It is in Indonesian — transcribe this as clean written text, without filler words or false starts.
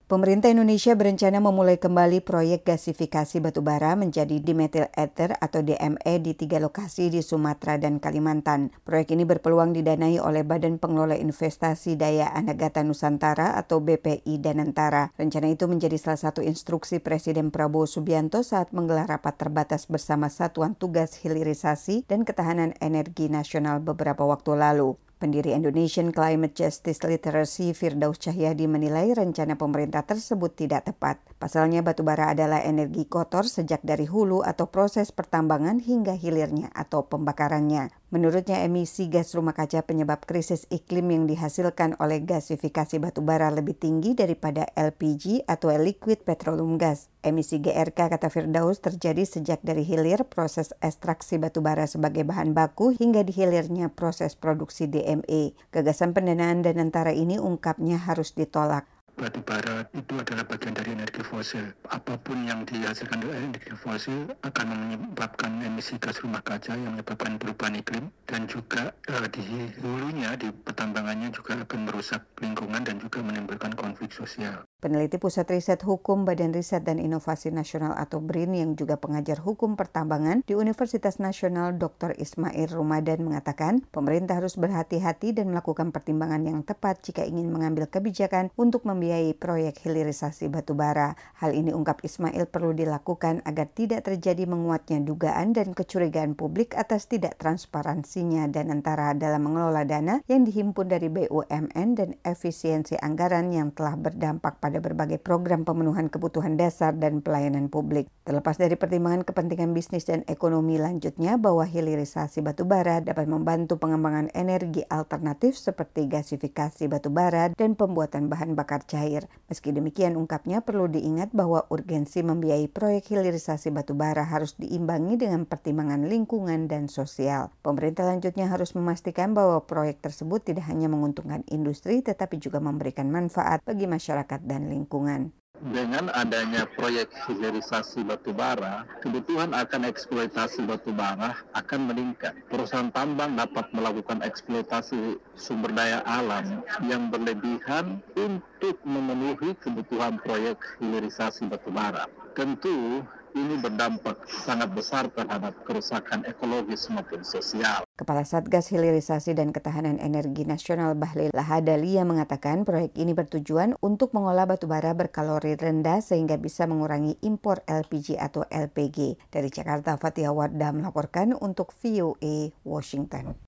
Pemerintah Indonesia berencana memulai kembali proyek gasifikasi batubara menjadi dimethyl ether atau DME di 3 lokasi di Sumatera dan Kalimantan. Proyek ini berpeluang didanai oleh Badan Pengelola Investasi Daya Anagata Nusantara atau BPI Danantara. Rencana itu menjadi salah satu instruksi Presiden Prabowo Subianto saat menggelar rapat terbatas bersama Satuan Tugas Hilirisasi dan Ketahanan Energi Nasional beberapa waktu lalu. Pendiri Indonesian Climate Justice Literacy Firdaus Cahyadi menilai rencana pemerintah tersebut tidak tepat. Pasalnya batubara adalah energi kotor sejak dari hulu atau proses pertambangan hingga hilirnya atau pembakarannya. Menurutnya emisi gas rumah kaca penyebab krisis iklim yang dihasilkan oleh gasifikasi batubara lebih tinggi daripada LPG atau liquid petroleum gas. Emisi GRK, kata Firdaus, terjadi sejak dari hilir proses ekstraksi batubara sebagai bahan baku hingga di hilirnya proses produksi DME. Gagasan pendanaan Danantara ini ungkapnya harus ditolak. Batubara itu adalah bagian dari energi fosil. Apapun yang dihasilkan dari energi fosil akan menyebabkan emisi gas rumah kaca yang menyebabkan perubahan iklim, dan juga di hulunya, di pertambangannya juga akan merusak lingkungan dan juga menimbulkan konflik sosial. Peneliti Pusat Riset Hukum Badan Riset dan Inovasi Nasional atau BRIN yang juga pengajar hukum pertambangan di Universitas Nasional Dr. Ismail Rumadan mengatakan pemerintah harus berhati-hati dan melakukan pertimbangan yang tepat jika ingin mengambil kebijakan untuk membiayai proyek hilirisasi batubara. Hal ini, ungkap Ismail, perlu dilakukan agar tidak terjadi menguatnya dugaan dan kecurigaan publik atas tidak transparansinya Danantara dalam mengelola dana yang dihimpun dari BUMN dan efisiensi anggaran yang telah berdampak pada berbagai program pemenuhan kebutuhan dasar dan pelayanan publik. Terlepas dari pertimbangan kepentingan bisnis dan ekonomi lanjutnya bahwa hilirisasi batubara dapat membantu pengembangan energi alternatif seperti gasifikasi batubara dan pembuatan bahan bakar cair. Meski demikian, ungkapnya perlu diingat bahwa urgensi membiayai proyek hilirisasi batubara harus diimbangi dengan pertimbangan lingkungan dan sosial. Pemerintah lanjutnya harus memastikan bahwa proyek tersebut tidak hanya menguntungkan industri tetapi juga memberikan manfaat bagi masyarakat dan lingkungan. Dengan adanya proyek hilirisasi batubara, kebutuhan akan eksploitasi batubara akan meningkat. Perusahaan tambang dapat melakukan eksploitasi sumber daya alam yang berlebihan untuk memenuhi kebutuhan proyek hilirisasi batubara. Tentu ini berdampak sangat besar terhadap kerusakan ekologis maupun sosial. Kepala Satgas Hilirisasi dan Ketahanan Energi Nasional Bahlil Lahadalia mengatakan proyek ini bertujuan untuk mengolah batubara berkalori rendah sehingga bisa mengurangi impor LPG atau LPG. Dari Jakarta, Fatia Wardah melaporkan untuk VOA Washington.